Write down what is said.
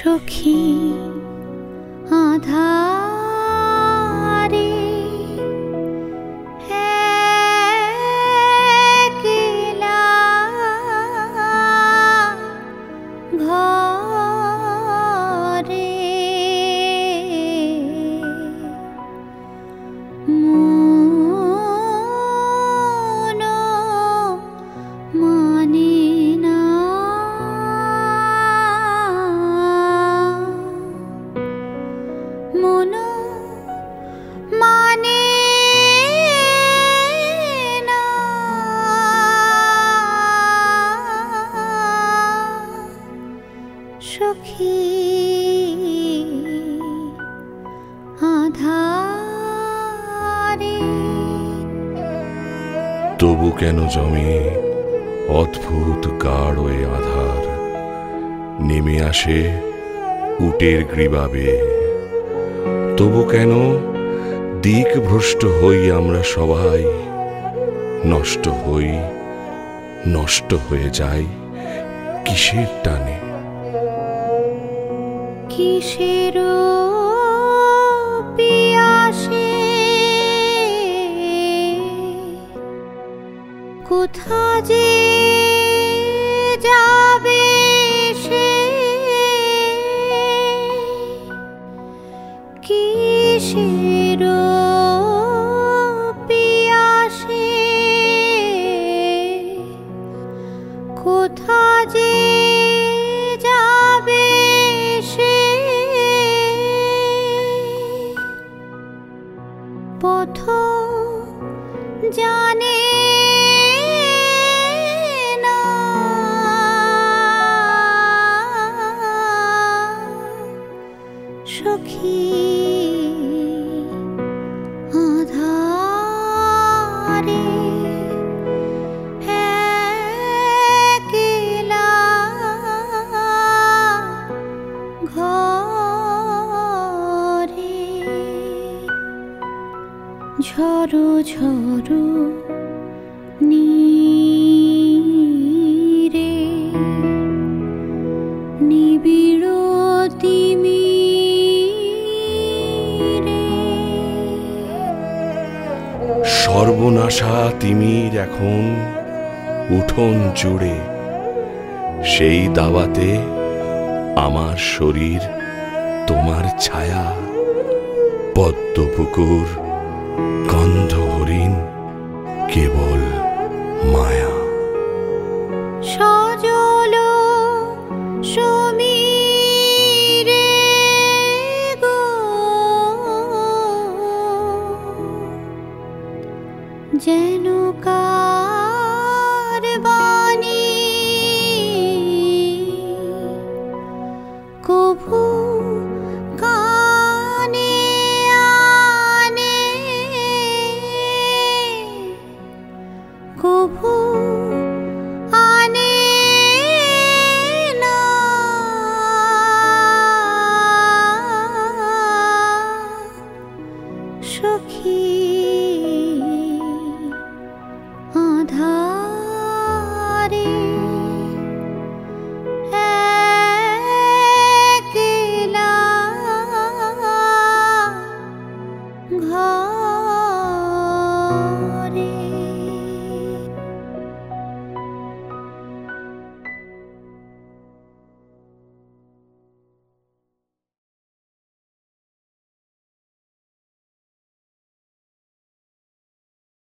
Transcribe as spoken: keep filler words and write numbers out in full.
সখী আধারে একলা ঘরে মন মানে না মন মানে না সখী আধারে। তবু কেন জমে অদ্ভুত গাঢ় এ আধার, নেমে আসে উটের গ্রীবাবে। তবু কেন দিক ভ্রষ্ট হই আমরা সবাই, নষ্ট হই নষ্ট হয়ে যাই কিসের টানে? কিসের পিয়াসে কোথা যে যাবে সে, কিসের পিয়াসে কোথা যে যাবে সে, পথ জানে না সখী আধারে একলা ঘরে। ঝড়ো ঝড়ো নীরে নিবিড় তিমিরে, সর্বনাশা তিমির এখন উঠোন জুড়ে, সেই দাওয়াতে আমার শরীর তোমার ছায়া, পদ্মপুকুর গন্ধ হরিণ কেবল মায়া। সজল সমীরে গো যেন কার বাণী, কভু কানে আনে কভু আনে না সখী।